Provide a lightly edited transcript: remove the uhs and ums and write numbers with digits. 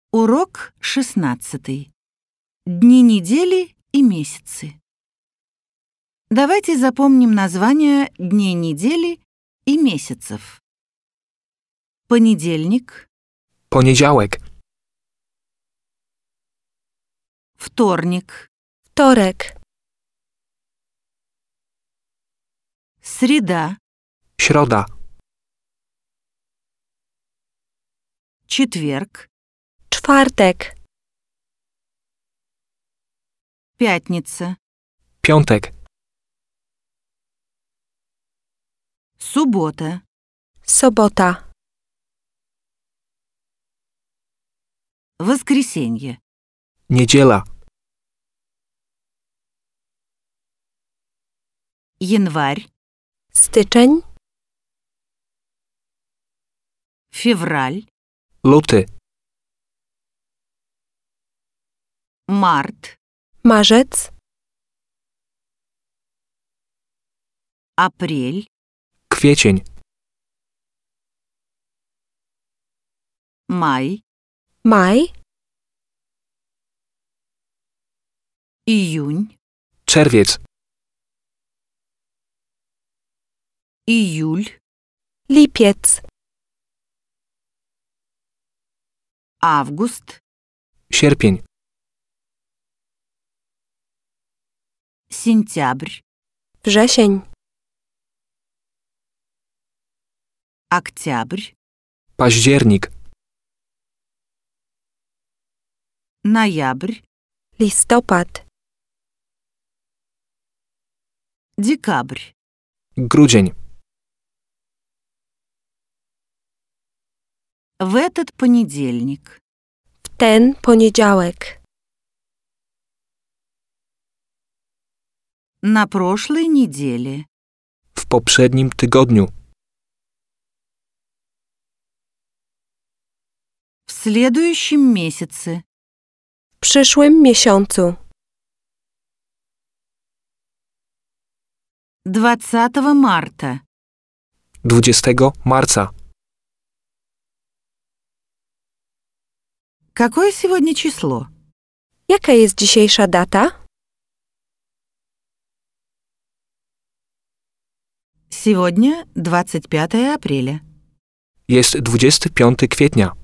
Урок 16. Дни недели и месяцы. Давайте запомним названия дней недели и месяцев. Понедельник, Poniedziałek, вторник, Wtorek, среда, środa, четверг, czwartek, пятница, piątek, суббота, sobota, воскресенье, niedziela, январь, styczeń, февраль, luty, март, marzec, апрель, kwiecień, май, maj, июнь, czerwiec, июль, lipiec, август, sierpień, сентябрь, wrzesień, октябрь, październik, ноябрь, listopad, декабрь. grudzień. В этот понедельник. w ten poniedziałek, На прошлой неделе. W poprzednim tygodniu. В следующем месяце. w przyszłym miesiącu, 20 марта. 20 marca. Какое сегодня число? jaka jest dzisiejsza data? Сегодня 25 апреля. Jest 25 kwietnia.